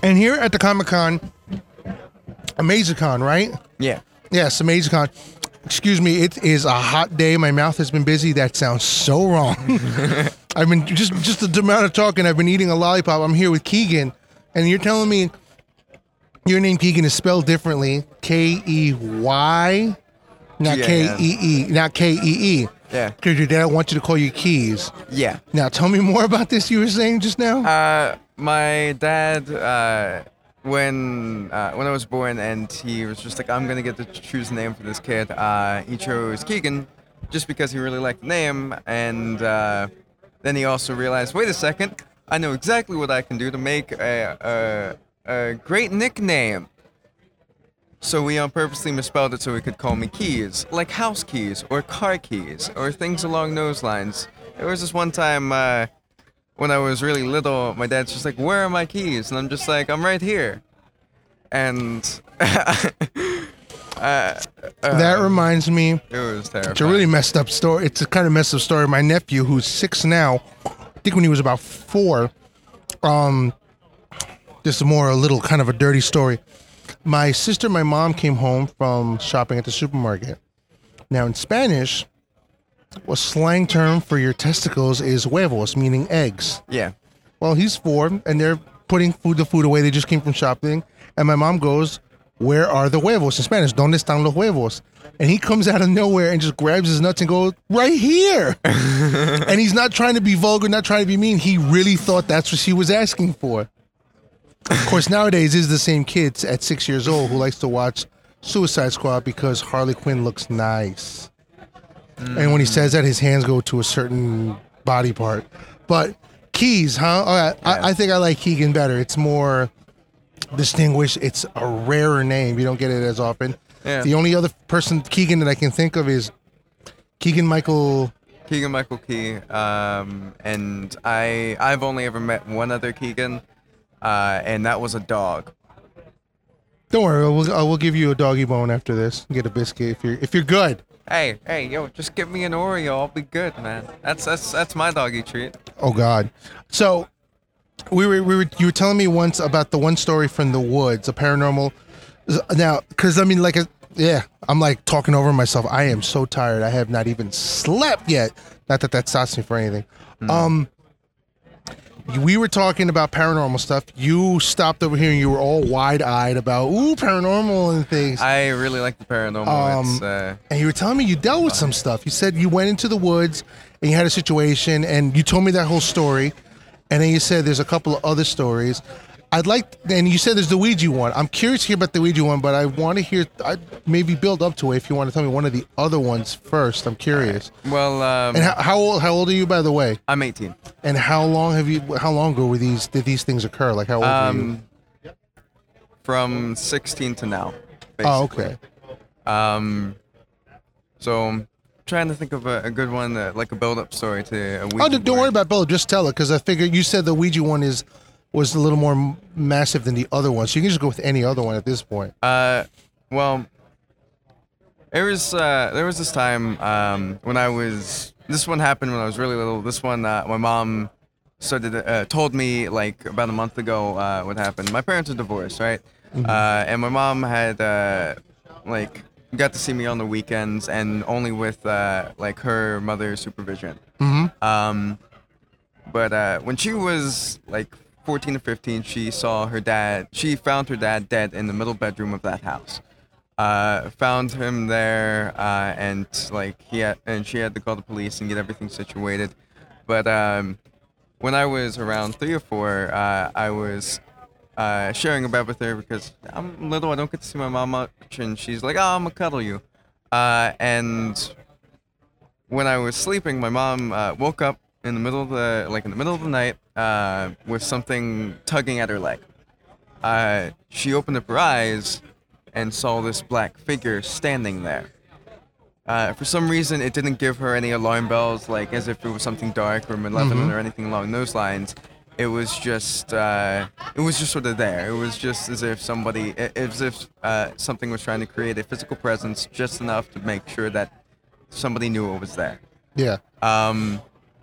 And here at the Comic-Con, AmazingCon, right? Yeah. Yes, AmazingCon. Excuse me, it is a hot day. My mouth has been busy. That sounds so wrong. I've been just the amount of talking. I've been eating a lollipop. I'm here with Keegan, and you're telling me your name Keegan is spelled differently. K-E-Y, not K-E-E, not K-E-E. Yeah. Because your dad wants you to call you Keys. Yeah. Now, tell me more about this you were saying just now. My dad, when I was born, and he was just like, I'm gonna get to choose a name for this kid. He chose Keegan, just because he really liked the name, and then he also realized, wait a second, I know exactly what I can do to make a great nickname. So we purposely misspelled it so he could call me Keys, like house keys or car keys or things along those lines. There was this one time when I was really little, my dad's just like, where are my keys? And I'm just like, I'm right here. And that reminds me, it was terrifying. It's a really messed up story. It's a kind of messed up story. My nephew, who's 6 now, I think when he was about 4, this is more a little kind of a dirty story. My sister and my mom came home from shopping at the supermarket. Now in Spanish, a slang term for your testicles is huevos, meaning eggs. Yeah. Well, he's 4, and they're putting the food away. They just came from shopping. And my mom goes, where are the huevos? In Spanish, ¿dónde están los huevos? And he comes out of nowhere and just grabs his nuts and goes, right here. And he's not trying to be vulgar, not trying to be mean. He really thought that's what she was asking for. Of course, nowadays, is the same kid at 6 years old who likes to watch Suicide Squad because Harley Quinn looks nice. And when he says that, his hands go to a certain body part. But Keys, huh? All right. Yeah. I think I like Keegan better. It's more distinguished. It's a rarer name. You don't get it as often. Yeah. The only other person, Keegan, that I can think of is Keegan-Michael Key. And I've only ever met one other Keegan, and that was a dog. Don't worry, I will give you a doggy bone after this. Get a biscuit if you're good. Hey, yo, just give me an Oreo. I'll be good, man. That's my doggy treat. Oh God. So you were telling me once about the one story from the woods, a paranormal. Now, because I mean, I'm like talking over myself. I am so tired. I have not even slept yet. Not that stops me for anything. We were talking about paranormal stuff. You stopped over here and you were all wide-eyed about paranormal and things. I really like the paranormal. And you were telling me you dealt with some stuff. You said you went into the woods and you had a situation, and you told me that whole story. And then you said there's a couple of other stories. And you said there's the Ouija one. I'm curious to hear about the Ouija one, but I want to hear, maybe build up to it if you want to tell me one of the other ones first. I'm curious. Well, and how old are you, by the way? I'm 18. And how long ago did these things occur? Like, how old were you? From 16 to now, basically. Oh, okay. So I'm trying to think of a good one, like a build-up story to a Ouija. Don't worry about build. Just tell it, because I figured you said the Ouija one was a little more massive than the other one, so you can just go with any other one at this point. Well, there was this time this one happened when I was really little. This one, my mom told me like about a month ago what happened. My parents are divorced, right? Mm-hmm. And my mom had got to see me on the weekends, and only with like her mother's supervision. Mm-hmm. But when she was like 14 or 15, she found her dad dead in the middle bedroom of that house. Found him there, and she had to call the police and get everything situated. But when I was around 3 or 4, I was sharing a bed with her because I'm little, I don't get to see my mom much, and she's like, "Oh, I'm gonna cuddle you." And when I was sleeping, my mom woke up in the middle of the night with something tugging at her leg. She opened up her eyes and saw this black figure standing there. For some reason, it didn't give her any alarm bells, like as if it was something dark or malevolent Mm-hmm. or anything along those lines. It was just sort of there. It was just as if something was trying to create a physical presence just enough to make sure that somebody knew it was there. Yeah.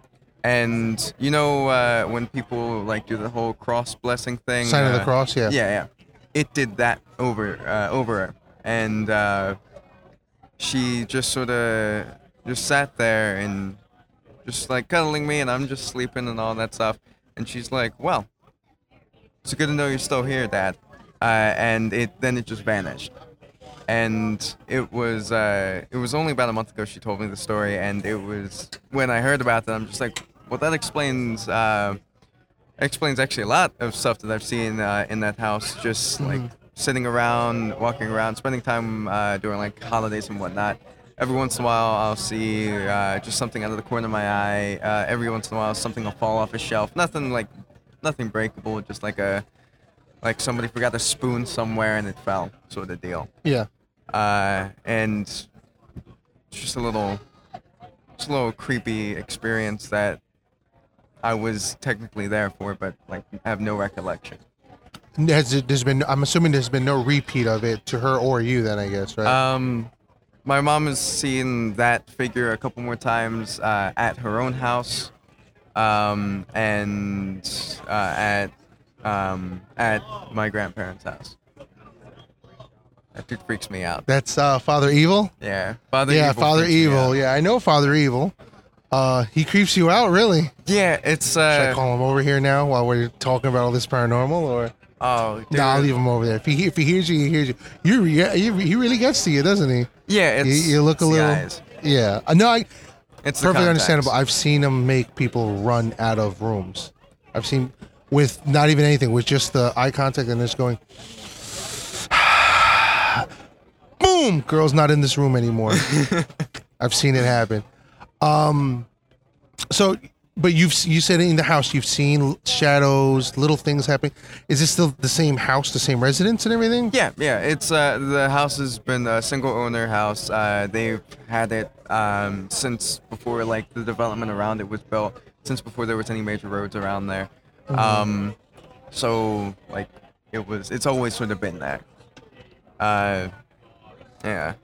And when people like do the whole cross blessing thing, Sign of the cross, yeah. yeah, it did that over her, and she just sort of just sat there and just like cuddling me, and I'm just sleeping and all that stuff, and she's like, "Well, it's good to know you're still here, Dad," and then it just vanished. And it was only about a month ago she told me the story, and it was when I heard about that, I'm just like, well, that explains actually a lot of stuff that I've seen in that house, just like sitting around, walking around, spending time during like holidays and whatnot. Every once in a while I'll see just something out of the corner of my eye. Every once in a while something will fall off a shelf. Nothing breakable, just like somebody forgot a spoon somewhere and it fell, sort of deal. Yeah. And it's just a little creepy experience that I was technically there for, but like have no recollection. I'm assuming there's been no repeat of it to her or you then, I guess, right? My mom has seen that figure a couple more times at her own house, and at my grandparents' house. That dude freaks me out. That's Father Evil? Yeah, Father Evil. Yeah, I know Father Evil. He creeps you out, really. Yeah, it's. Should I call him over here now while we're talking about all this paranormal, or? Oh, dude. No, I'll leave him over there. If he hears you, he hears you. He really gets to you, doesn't he? Yeah, it's. You look a little. Eyes. Yeah, no, it's perfectly understandable. I've seen him make people run out of rooms. I've seen with not even anything, with just the eye contact and just going. Boom! Girl's not in this room anymore. I've seen it happen. So, but you said in the house you've seen shadows, little things happening. Is this still the same house, the same residence and everything? Yeah. It's the house has been a single owner house. They've had it since before like the development around it was built. Since before there was any major roads around there. So like it's always sort of been there. Yeah.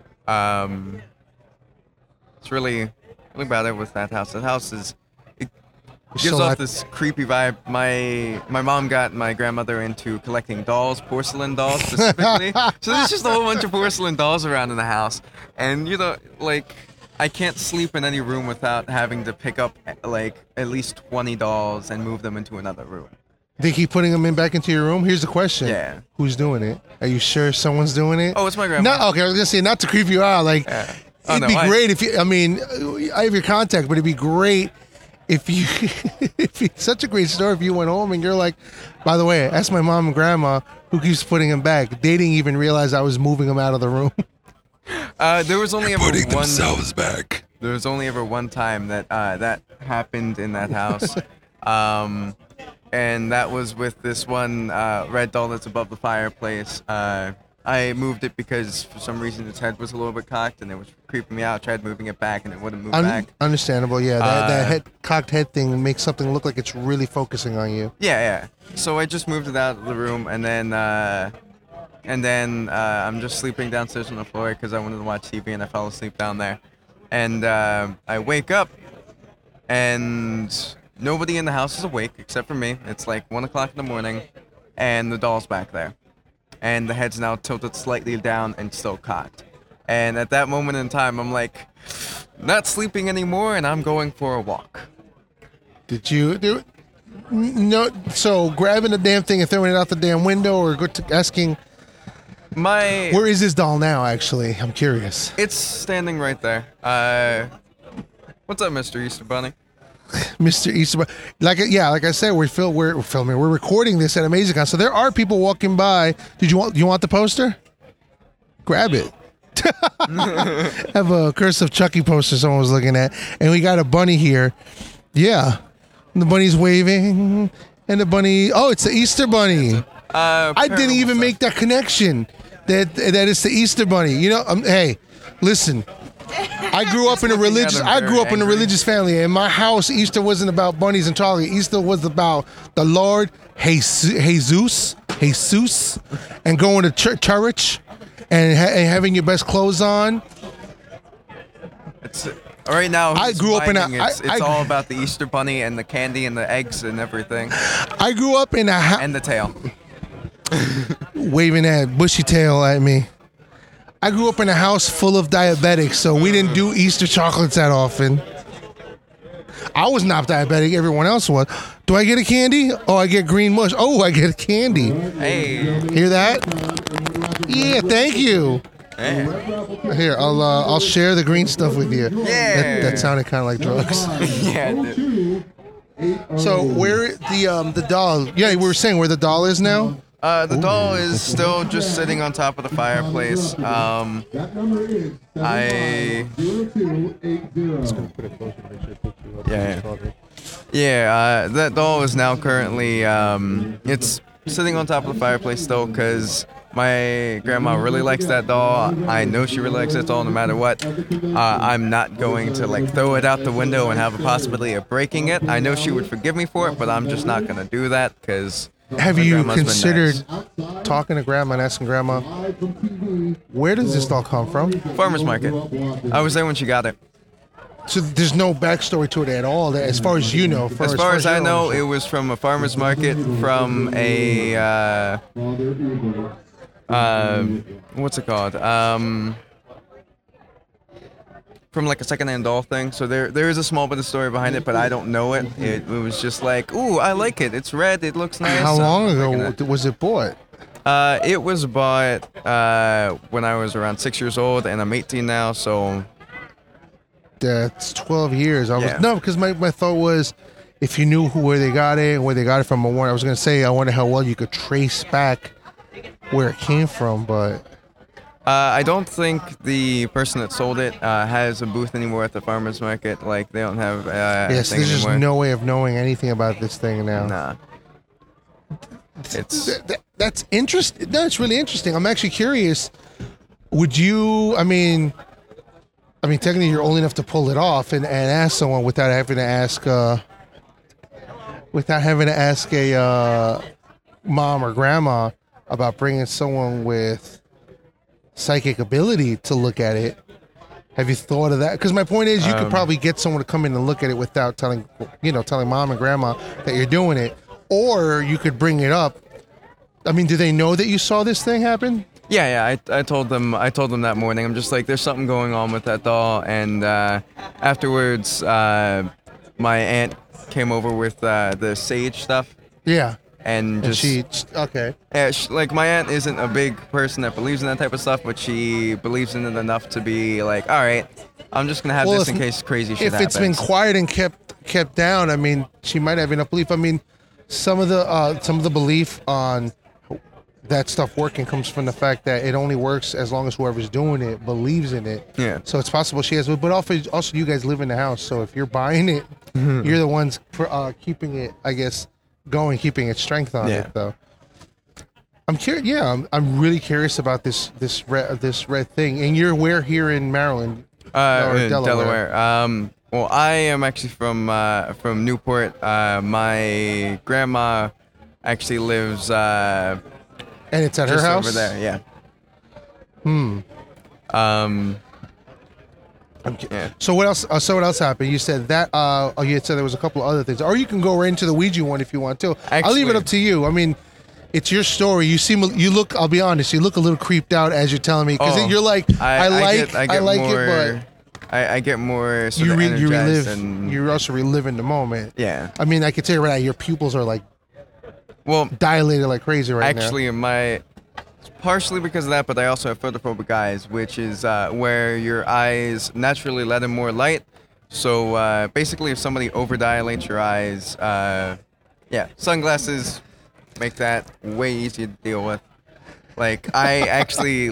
It's really bad with that house. That house gives off this creepy vibe. My mom got my grandmother into collecting dolls, porcelain dolls specifically. So there's just a whole bunch of porcelain dolls around in the house, and I can't sleep in any room without having to pick up like at least 20 dolls and move them into another room. They keep putting them back into your room? Here's the question. Yeah. Who's doing it? Are you sure someone's doing it? Oh, it's my grandma. No, okay, I was going to say, not to creep you out. Like, it'd be great if you, I have your contact, but it'd be great if it's such a great story if you went home and you're like, by the way, ask my mom and grandma who keeps putting them back. They didn't even realize I was moving them out of the room. There was only ever putting themselves back. There was only ever one time that that happened in that house. And that was with this one red doll that's above the fireplace. I moved it because for some reason its head was a little bit cocked and it was creeping me out. I tried moving it back and it wouldn't move back. Understandable, yeah. That cocked head thing makes something look like it's really focusing on you. Yeah. So I just moved it out of the room and then I'm just sleeping downstairs on the floor because I wanted to watch TV and I fell asleep down there. And I wake up and nobody in the house is awake except for me. It's like 1 o'clock in the morning, and the doll's back there. And the head's now tilted slightly down and still cocked. And at that moment in time, I'm like, not sleeping anymore, and I'm going for a walk. Did you do it? No, so grabbing the damn thing and throwing it out the damn window, or asking... Where is this doll now, actually? I'm curious. It's standing right there. What's up, Mr. Easter Bunny? Mr. Easter, like I said, we're filming. We're recording this at AmazingCon, so there are people walking by. Do you want the poster? Grab it. Have a Curse of Chucky poster someone was looking at, and we got a bunny here. Yeah, and the bunny's waving, and the bunny. Oh, it's the Easter Bunny. I didn't even make that connection. That it's the Easter Bunny. Hey, listen. I grew up in a religious family. In my house, Easter wasn't about bunnies and Charlie. Easter was about the Lord, Jesus, and going to church and having your best clothes on. Right now, I he's grew up in a- finding it's all about the Easter Bunny and the candy and the eggs and everything, I grew up in a house and the tail. waving that bushy tail at me. I grew up in a house full of diabetics, so we didn't do Easter chocolates that often. I was not diabetic. Everyone else was. Do I get a candy? Oh, I get green mush. Oh, I get a candy. Hey. Hear that? Yeah, thank you. Hey. Here, I'll share the green stuff with you. Yeah. That sounded kind of like drugs. Yeah. Dude. So where the doll? Yeah, we were saying where the doll is now. The doll is still just sitting on top of the fireplace. That doll is now currently it's sitting on top of the fireplace still because my grandma really likes that doll. I know she really likes that doll no matter what. I'm not going to like throw it out the window and have a possibility of breaking it. I know she would forgive me for it, but I'm just not going to do that because. Have you considered talking to grandma and asking grandma, where does this doll come from? Farmer's market. I was there when she got it. So there's no backstory to it at all, as far as you know. As far as I know, it was from a farmer's market from a what's it called? From like a secondhand doll thing. So there is a small bit of story behind it, but I don't know it. It was just like, ooh, I like it. It's red. It looks nice. How long ago was it bought? It was bought when I was around 6 years old, and I'm 18 now, so. That's 12 years. Yeah. No, because my thought was, if you knew where they got it, where they got it from, I was going to say, I wonder how well you could trace back where it came from, but. I don't think the person that sold it has a booth anymore at the farmer's market. Like, they don't have yes, there's just no way of knowing anything about this thing now. Nah. It's... That's interesting. That's really interesting. I'm actually curious. Would you, I mean, technically you're old enough to pull it off and ask someone without having to ask a mom or grandma about bringing someone with psychic ability to look at it. Have you thought of that? Because my point is, you could probably get someone to come in and look at it without telling mom and grandma that you're doing it, or you could bring it up. I mean, do they know that you saw this thing happen? Yeah. I told them that morning. I'm just like, there's something going on with that doll, and afterwards, my aunt came over with the sage stuff. Yeah. And okay. Yeah, like my aunt isn't a big person that believes in that type of stuff, but she believes in it enough to be like, all right, I'm just gonna have this in case crazy shit happens. If it's been quiet and kept down, I mean, she might have enough belief. I mean, some of the belief on that stuff working comes from the fact that it only works as long as whoever's doing it believes in it. Yeah. So it's possible she has, but also you guys live in the house, so if you're buying it, you're the ones keeping it, I guess. Keeping its strength on it though. I'm curious. Yeah, I'm really curious about this red thing. And you're where here in Maryland? In Delaware. Well, I am actually from Newport. My grandma actually lives. And it's at her house over there. Yeah. Yeah. So what else? What else happened? You said that. You said there was a couple of other things, or you can go right into the Ouija one if you want to. I'll leave it up to you. I mean, it's your story. You look. I'll be honest. You look a little creeped out as you're telling me because you're like, I like it, but I get more. You relive. And You're also reliving the moment. Yeah. I mean, I can tell you right now, your pupils are like, dilated like crazy right now. Actually, partially because of that, but I also have photophobic eyes, which is where your eyes naturally let in more light. So basically, if somebody overdilates your eyes, sunglasses make that way easier to deal with. Like I actually,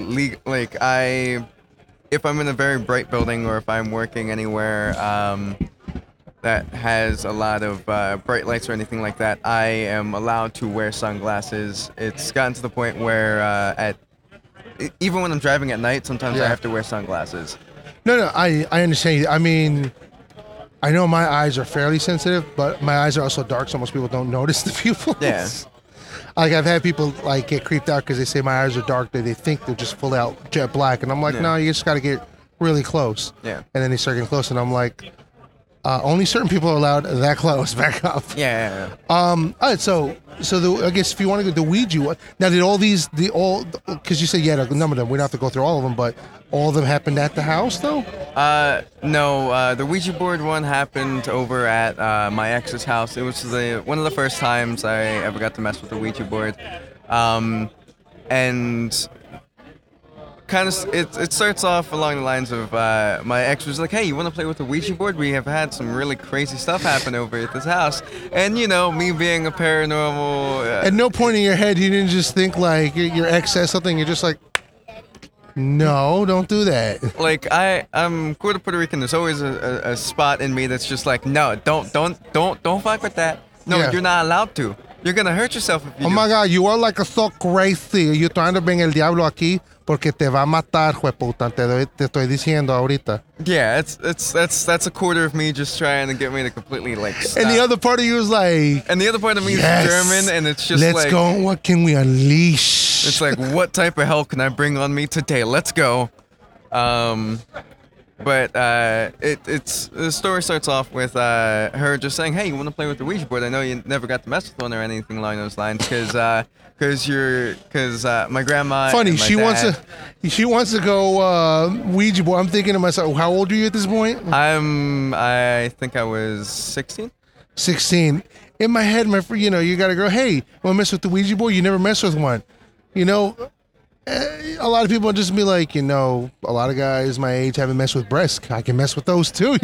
if I'm in a very bright building or if I'm working anywhere that has a lot of bright lights or anything like that, I am allowed to wear sunglasses. It's gotten to the point where even when I'm driving at night, sometimes I have to wear sunglasses. No, I understand. I mean, I know my eyes are fairly sensitive, but my eyes are also dark, so most people don't notice the pupils. Yeah. Like I've had people get creeped out because they say my eyes are dark. They think they're just full out jet black, and I'm like, no, you just got to get really close. Yeah. And then they start getting close, and I'm like, only certain people are allowed that close. Back up. Yeah. All right, so I guess if you want to go the Ouija, now did because you said you had a number of them, we don't have to go through all of them, but all of them happened at the house though? No, the Ouija board one happened over at my ex's house. It was one of the first times I ever got to mess with the Ouija board. And kind of it starts off along the lines of my ex was like, hey, you want to play with the Ouija board? We have had some really crazy stuff happen over at this house. And me being a paranormal At no point in your head you didn't just think like your ex says something, you're just like, no, don't do that. like I'm quarter Puerto Rican. There's always a spot in me that's just like, no, don't fuck with that. No, Yeah. you're not allowed to. You're gonna hurt yourself if you Oh do. my God, you are like so crazy. You're trying to bring el diablo aquí porque te va a matar, jueputa. Te estoy diciendo ahorita. Yeah, that's a quarter of me just trying to get me to completely like stop. And the other part of you is like, And the other part of me yes, is German, and it's just let's like, go. What can we unleash? it's like, what type of hell can I bring on me today? Let's go. But the story starts off with her just saying, hey, you want to play with the Ouija board? I know you never got to mess with one or anything along those lines because my grandma. Funny, and my she wants to go Ouija board. I'm thinking to myself, how old are you at this point? I think I was 16. 16. In my head, you got to go, hey, want to mess with the Ouija board? You never mess with one. A lot of people just be like, a lot of guys my age haven't messed with breasts. I can mess with those too,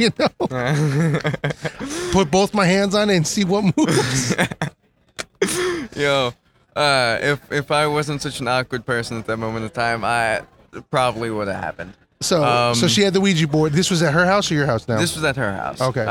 Put both my hands on it and see what moves. Yo, if I wasn't such an awkward person at that moment in time, it probably would have happened. So she had the Ouija board. This was at her house or your house now? This was at her house. Okay.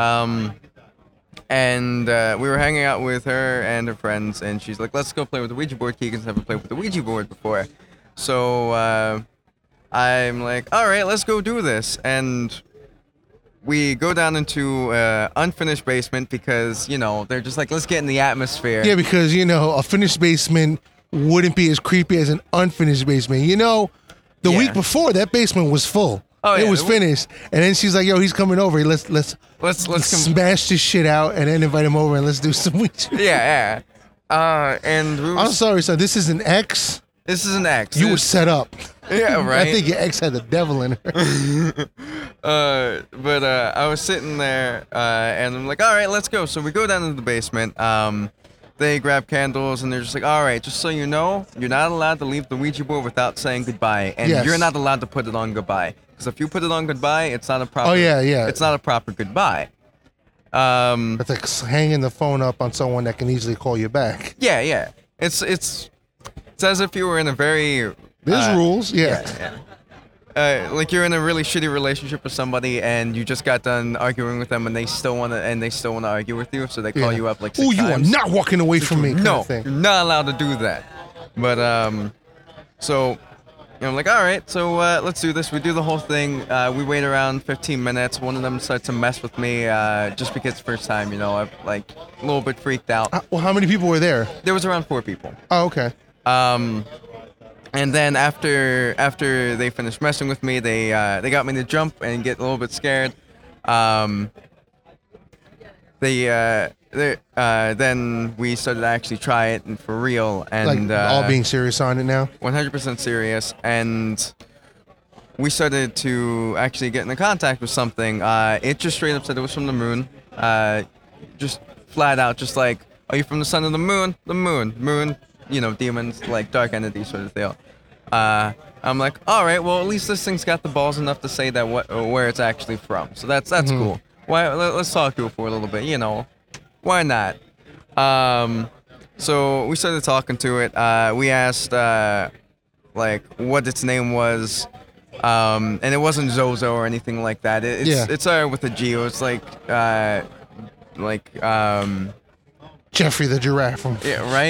And we were hanging out with her and her friends, and she's like, let's go play with the Ouija board. Keegan's never played with the Ouija board before. So I'm like, all right, let's go do this. And we go down into unfinished basement because, they're just like, let's get in the atmosphere. Yeah, because, a finished basement wouldn't be as creepy as an unfinished basement. The week before, that basement was full. Oh, yeah. It was finished. And then she's like, yo, he's coming over. Let's smash this shit out and then invite him over and let's do some Ouija. Yeah. And we were I'm sorry, son. This is an ex. This is an ex. You were set up. Yeah, right. I think your ex had the devil in her. But I was sitting there, and I'm like, all right, let's go. So we go down into the basement. They grab candles, and they're just like, all right, just so you know, you're not allowed to leave the Ouija board without saying goodbye, and Yes. you're not allowed to put it on goodbye. Because if you put it on goodbye, it's not a proper. Oh, yeah. It's not a proper goodbye. It's like hanging the phone up on someone that can easily call you back. Yeah. It's as if you were in a very. There's rules, yeah. Like you're in a really shitty relationship with somebody, and you just got done arguing with them, and they still want to argue with you, so they call you up like 6 Oh, you times. are not walking away from me. No, Kind of you're thing. not allowed to do that. But so I'm like, all right, so let's do this. We do the whole thing. We wait around 15 minutes. One of them starts to mess with me just because it's the first time. I'm like a little bit freaked out. Well, how many people were there? There was around 4 people. Oh, okay. And then after they finished messing with me, they got me to jump and get a little bit scared. Then we started to actually try it and for real, and Like all being serious on it now? 100% serious, and we started to actually get into contact with something. It just straight up said it was from the moon. Just flat out, just like, are you from the sun or the moon? The moon. Demons, like dark entities sort of deal. I'm like, all right, well, at least this thing's got the balls enough to say that where it's actually from. So that's cool. Let's talk to it for a little bit, Why not? So we started talking to it. We asked, what its name was. And it wasn't Zozo or anything like that. It started with a G. It was Jeffrey the giraffe from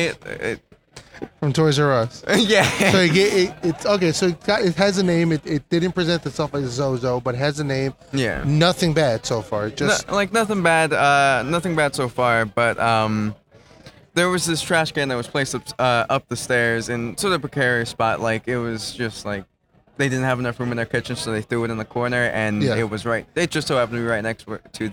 Toys R Us. Yeah. So it's okay. So it has a name. It didn't present itself as Zozo, but it has a name. Yeah. Nothing bad so far. Just nothing bad. Nothing bad so far. But there was this trash can that was placed up the stairs in sort of a precarious spot. Like it was just like they didn't have enough room in their kitchen, so they threw it in the corner, and Yeah. it was right. It just so happened to be right next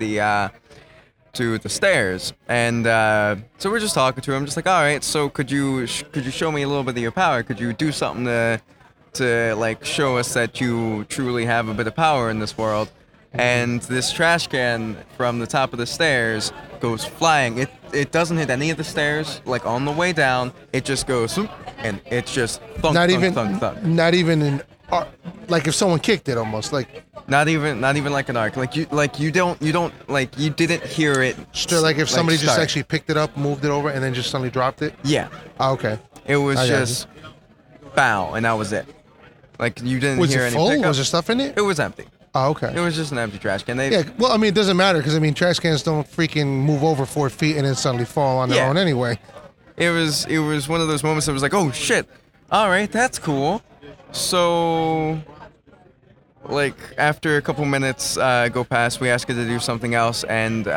to the stairs, and so we're just talking to him, just like, all right, so could you show me a little bit of your power? Could you do something to like show us that you truly have a bit of power in this world? And this trash can from the top of the stairs goes flying. It doesn't hit any of the stairs. Like on the way down, it just goes swoop, and it's just thunk, Not thunk, even, thunk, thunk. not even in, like if someone kicked it, almost like Not even like an arc. Like you didn't hear it. like if somebody just start. actually picked it up, moved it over, and then just suddenly dropped it. Yeah, Oh, okay. it was I got just bow, and that was it. Like you didn't Was hear it any full? pickup. Was there stuff in it? It was empty. Oh, It okay. was just an empty trash can. They, Yeah. Well, I mean, it doesn't matter because I mean, trash cans don't freaking move over 4 feet and then suddenly fall on their Yeah. own anyway. It was one of those moments that was like, oh shit, all right, that's cool. So, like after a couple minutes go past, we ask her to do something else, and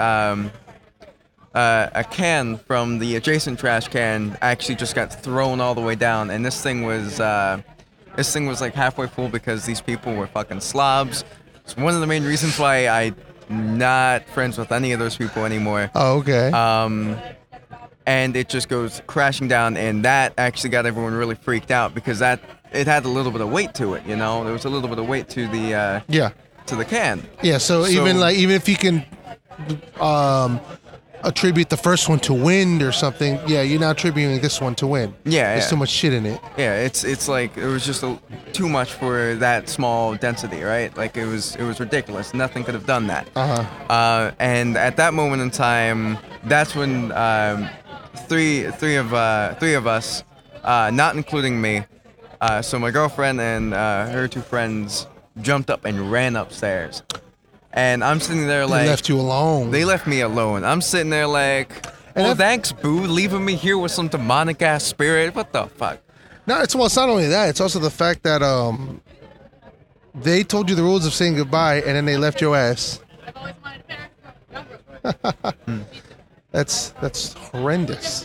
a can from the adjacent trash can actually just got thrown all the way down, and this thing was like halfway full because these people were fucking slobs. It's one of the main reasons why I'm not friends with any of those people anymore. Oh, okay. And it just goes crashing down, and that actually got everyone really freaked out because it had a little bit of weight to it, you know. There was a little bit of weight to the yeah. can. Yeah. So even if you can attribute the first one to wind or something, yeah, you're not attributing this one to wind. Yeah, There's yeah. too much shit in it. Yeah, it's like it was just too much for that small density, right? Like it was ridiculous. Nothing could have done that. And at that moment in time, that's when three of us, not including me, so my girlfriend and her two friends jumped up and ran upstairs, and I'm sitting there They like left you alone. they left me alone. I'm sitting there like, oh, thanks, boo, leaving me here with some demonic ass spirit. What the fuck? No, it's not only that. It's also the fact that they told you the rules of saying goodbye and then they left your ass. That's horrendous.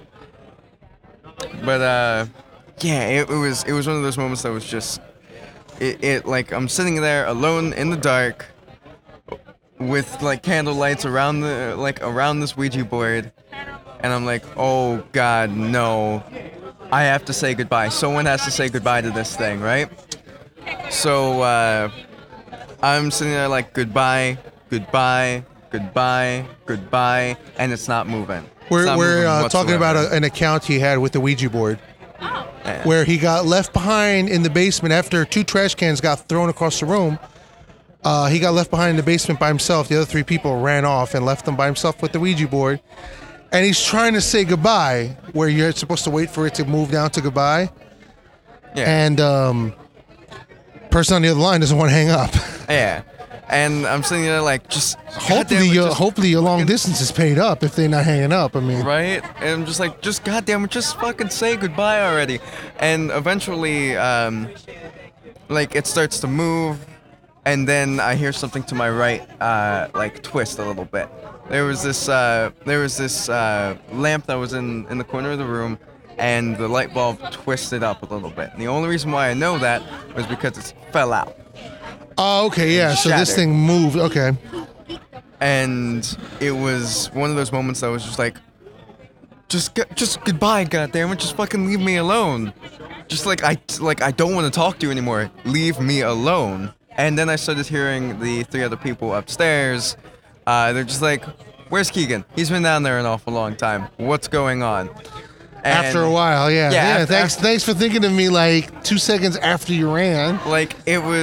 But yeah, it was one of those moments that was just it like I'm sitting there alone in the dark with like candle lights around this Ouija board, and I'm like, oh god, no, I have to say goodbye. Someone has to say goodbye to this thing, right? So I'm sitting there like goodbye, goodbye, goodbye, goodbye, and it's not moving. It's We're not moving talking about whatsoever. an account he had with the Ouija board, where he got left behind in the basement after 2 trash cans got thrown across the room. He got left behind in the basement by himself. The other 3 people ran off and left him by himself with the Ouija board. And he's trying to say goodbye, where you're supposed to wait for it to move down to goodbye. Yeah. And person on the other line doesn't want to hang up. Yeah, and I'm sitting there like, just Hopefully your long distance is paid up if they're not hanging up. I mean, right, and I'm just like, just goddamn it, just fucking say goodbye already. And eventually, like it starts to move, and then I hear something to my right, like twist a little bit. There was this lamp that was in the corner of the room, and the light bulb twisted up a little bit. And the only reason why I know that was because it fell out. oh, okay, yeah. So this Shattered. thing moved. Okay. And it was one of those moments that was just like, just goodbye, goddammit, just fucking leave me alone. Just like I don't want to talk to you anymore. Leave me alone. And then I started hearing the 3 other people upstairs. They're just like, where's Keegan? He's been down there an awful long time. What's going on? And After a while, yeah. Yeah, Thanks for thinking of me like 2 seconds after you ran. like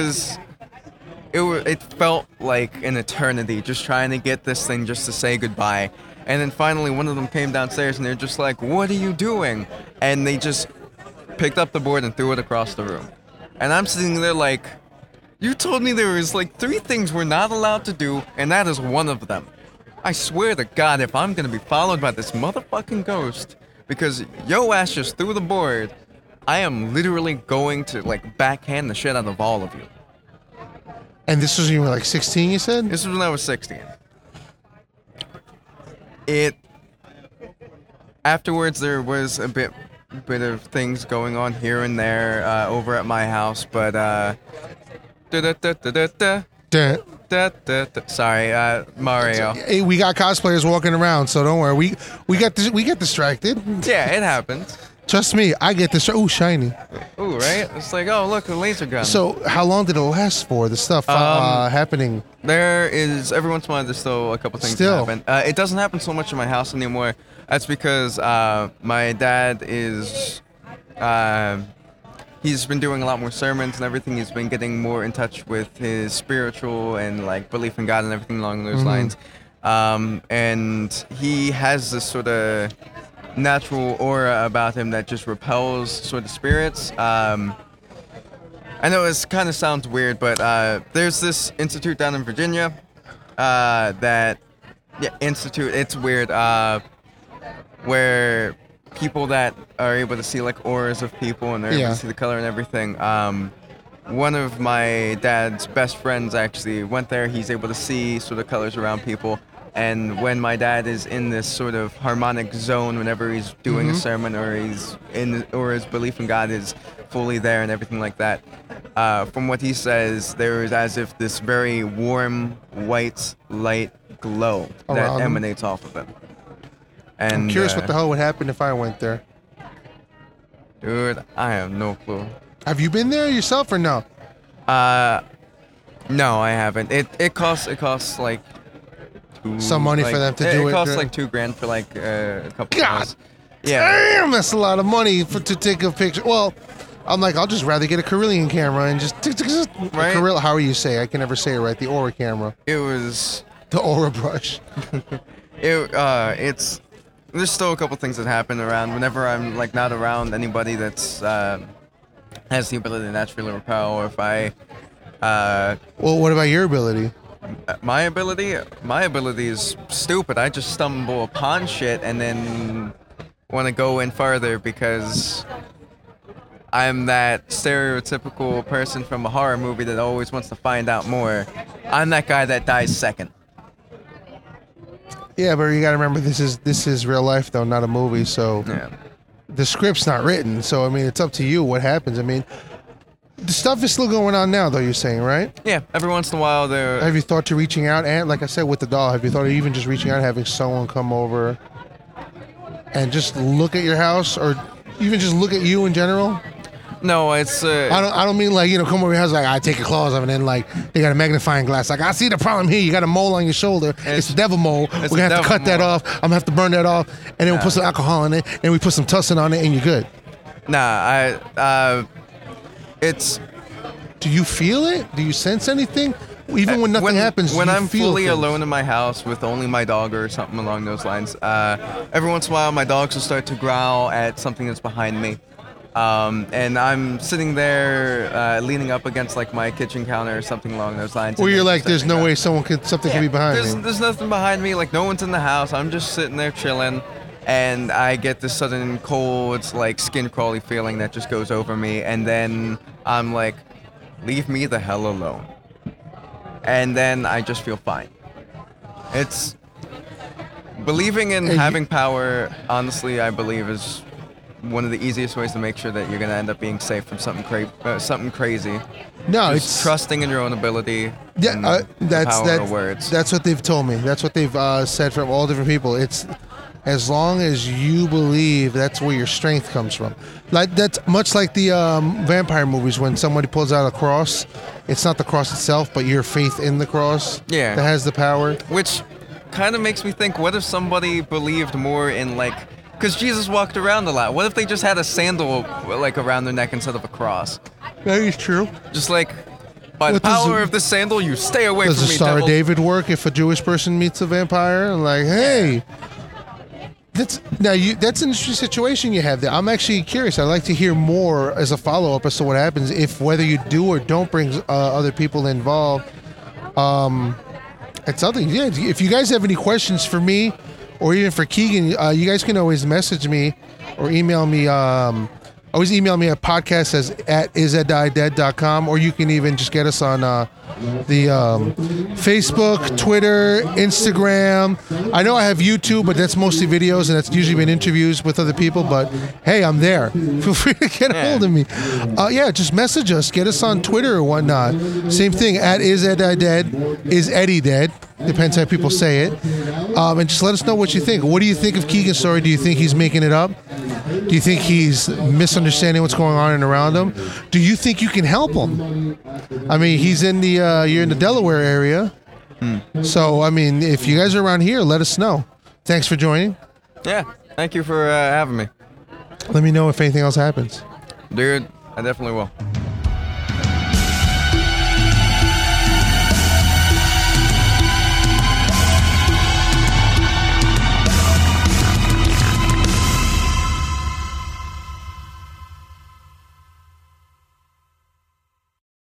it felt like an eternity just trying to get this thing just to say goodbye. And then finally one of them came downstairs and they're just like, what are you doing? And they just picked up the board and threw it across the room. And I'm sitting there like, you told me there was like 3 things we're not allowed to do, and that is one of them. I swear to God, if I'm gonna be followed by this motherfucking ghost because yo ass just threw the board, I am literally going to like backhand the shit out of all of you. And this was when you were like 16, you said? This was when I was 16. Afterwards there was a bit bit of things going on here and there over at my house, but sorry, Mario. Hey, we got cosplayers walking around, so don't worry. We get distracted. Yeah, it happens. Trust me, I get distracted. Ooh, shiny. Ooh, right? It's like, oh, look, a laser gun. So how long did it last for? The stuff happening. There is, every once in a while, there's still a couple things Still. that happen. It doesn't happen so much in my house anymore. That's because my dad is, he's been doing a lot more sermons and everything. He's been getting more in touch with his spiritual and like belief in God and everything along those lines. And he has this sort of natural aura about him that just repels sort of spirits. I know it kind of sounds weird, but there's this institute down in Virginia institute, it's weird, where people that are able to see like auras of people and they're able to see the color and everything. One of my dad's best friends actually went there. He's able to see sort of colors around people. And when my dad is in this sort of harmonic zone, whenever he's doing a sermon or his belief in God is fully there and everything like that, from what he says, there is as if this very warm white light glow that emanates off of him. And I'm curious what the hell would happen if I went there. Dude, I have no clue. Have you been there yourself or no? No, I haven't. It costs like some money for them to do it. It costs like $2,000 for like a couple God hours. Yeah. Damn, that's a lot of money to take a picture. Well, I'm like, I'll just rather get a Carillion camera and just right. How do you say? I can never say it right. The Aura camera. It was the Aura brush. It's there's still a couple things that happen around whenever I'm like not around anybody that's has the ability to naturally repel, or if I. Well, what about your ability? My ability is stupid. I just stumble upon shit and then want to go in further because I'm that stereotypical person from a horror movie that always wants to find out more. I'm that guy that dies second. Yeah, but you got to remember this is real life though, not a movie. So the script's not written. So I mean, it's up to you what happens. I mean, the stuff is still going on now, though. You're saying, right? Yeah. Every once in a while, there. Have you thought to reaching out, and like I said with the doll, have you thought of even just reaching out, having someone come over and just look at your house, or even just look at you in general? No, it's. I don't mean like come over your house like I take your claws off and then like they got a magnifying glass. Like I see the problem here. You got a mole on your shoulder. It's a devil mole. We're gonna have to cut that off. I'm gonna have to burn that off, and then we'll put some alcohol in it, and we put some tussin on it, and you're good. Nah, it's. Do you feel it? Do you sense anything? Even when nothing happens, when I'm feel fully things? alone in my house with only my dog or something along those lines, every once in a while my dogs will start to growl at something that's behind me. And I'm sitting there leaning up against like my kitchen counter or something along those lines. Where you're like, there's no way something can be behind me. There's nothing behind me. Like no one's in the house. I'm just sitting there chilling, and I get this sudden cold, like skin crawly feeling that just goes over me, and then I'm like, leave me the hell alone. And then I just feel fine. It's believing in having power. Honestly, I believe is one of the easiest ways to make sure that you're going to end up being safe from something crazy. No, just it's trusting in your own ability. Yeah, power of words. That's what they've told me. That's what they've said from all different people. It's as long as you believe, that's where your strength comes from. Like that's much like the vampire movies when somebody pulls out a cross. It's not the cross itself, but your faith in the cross. Yeah. That has the power. Which kind of makes me think, what if somebody believed more in like, because Jesus walked around a lot. What if they just had a sandal like around their neck instead of a cross? That is true. Just like, by the power of the sandal, you stay away from me, Does the Star devil. of David work if a Jewish person meets a vampire? And like, hey, that's an interesting situation you have there. I'm actually curious. I'd like to hear more as a follow-up as to what happens if whether you do or don't bring other people involved. It's something. Yeah. If you guys have any questions for me or even for Keegan, you guys can always message me or email me. Always email me at podcast@isadiedead.com, or you can even just get us on the Facebook, Twitter, Instagram. I know I have YouTube, but that's mostly videos, and that's usually been interviews with other people. But hey, I'm there. Feel free to get a hold of me. Yeah, just message us. Get us on Twitter or whatnot. Same thing, at Is Eddie Dead? Depends how people say it. And just let us know what you think. What do you think of Keegan's story? Do you think he's making it up? Do you think he's misunderstanding what's going on and around him? Do you think you can help him? I mean, he's in the you're in the Delaware area. So, I mean, if you guys are around here, let us know. Thanks for joining. Yeah, thank you for having me. Let me know if anything else happens. Dude, I definitely will.